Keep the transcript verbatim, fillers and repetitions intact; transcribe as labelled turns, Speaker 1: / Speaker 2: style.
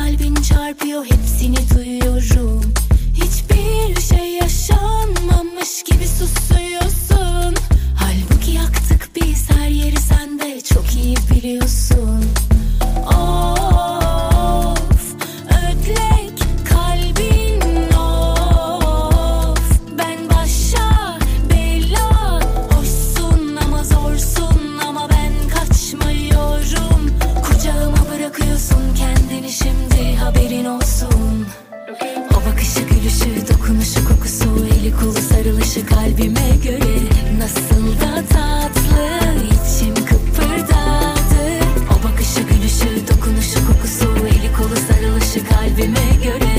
Speaker 1: kalbin çarpıyor, hepsini duyuyorum. Hiçbir şey yaşanmamış gibi susuyorsun. Halbuki yaktık biz her yeri, sen de çok iyi biliyorsun. Of, ödlek kalbin of. Ben başa bela, hoşsun ama zorsun, ama ben kaçmıyorum. Kucağıma bırakıyorsun kendini şimdi, haberin olsun. O bakışı, gülüşü, dokunuşu, kokusu, eli kolu sarılışı kalbime göre nasıl da tatlı, içim kıpırdadı. O bakışı, gülüşü, dokunuşu, kokusu, eli kolu sarılışı kalbime göre